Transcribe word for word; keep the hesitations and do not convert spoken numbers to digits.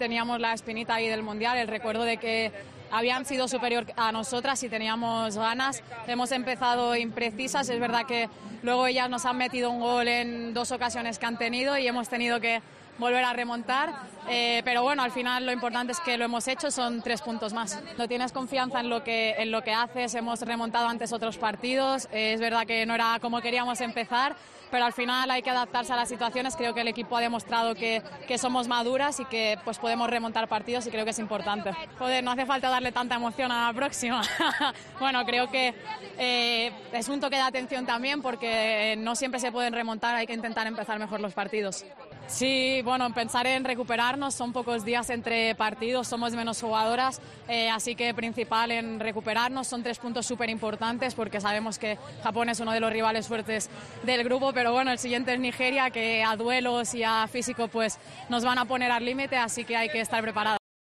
Teníamos la espinita ahí del Mundial, el recuerdo de que habían sido superior a nosotras y teníamos ganas. Hemos empezado imprecisas, es verdad que luego ellas nos han metido un gol en dos ocasiones que han tenido y hemos tenido que volver a remontar, eh, pero bueno, al final lo importante es que lo hemos hecho, son tres puntos más. No tienes confianza en lo que, en lo que haces, hemos remontado antes otros partidos, eh, es verdad que no era como queríamos empezar, pero al final hay que adaptarse a las situaciones. Creo que el equipo ha demostrado que, que somos maduras y que pues podemos remontar partidos y creo que es importante. Joder, no hace falta darle tanta emoción a la próxima. Bueno, creo que eh, es un toque de atención también porque no siempre se pueden remontar, hay que intentar empezar mejor los partidos. Sí, bueno, pensar en recuperarnos, son pocos días entre partidos, somos menos jugadoras, eh, así que principal en recuperarnos, son tres puntos súper importantes porque sabemos que Japón es uno de los rivales fuertes del grupo, pero bueno, el siguiente es Nigeria, que a duelos y a físico pues nos van a poner al límite, así que hay que estar preparadas.